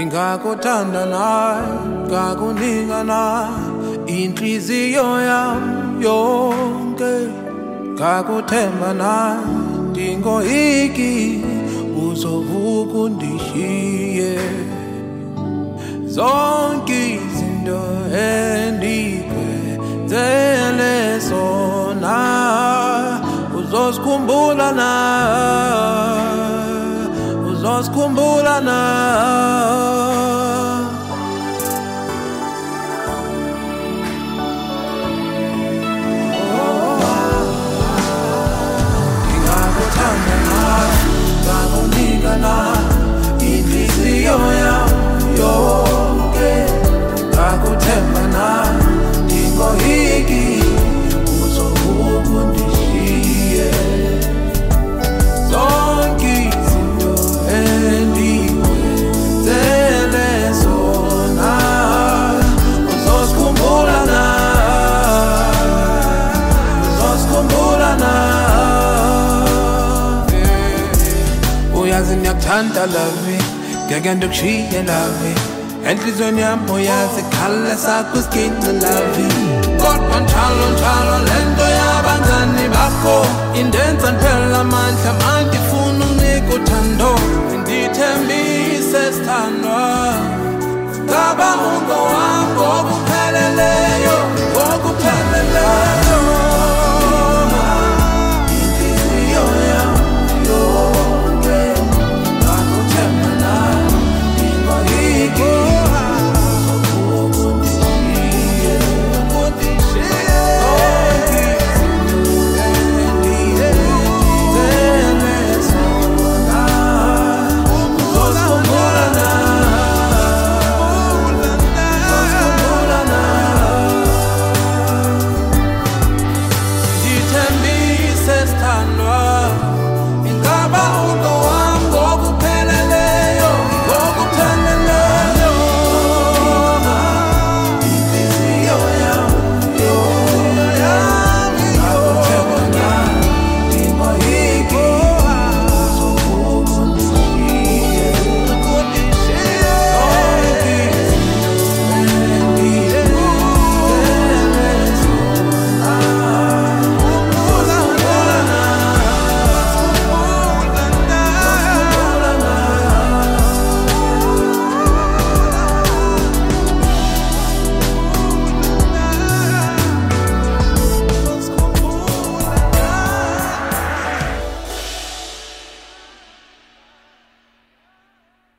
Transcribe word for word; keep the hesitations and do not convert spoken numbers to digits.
Ngakuthanda nawe, ngakunika nawe inhliziyo yami yonke, ngakuthemba nawe ndingoyiki uzovuka undishiye. Zonke izinto endikwenzele zona uzosikhumbula na, uzosikhumbula na. Ngakuthanda nawe, ngakunika nawe inhliziyo yami yonke, ngakuthemba nawe ndingoyiki uzovuka undishiye. Zonke izinto endikwenzele zona uzosikhumbula na, uzosikhumbula na. Uyazi ngiyakuthanda love, ngeke ndikushiye love, enhliziyweni yami uyazi khala sakho skin love. Kodwa njalo njalo lento yabangani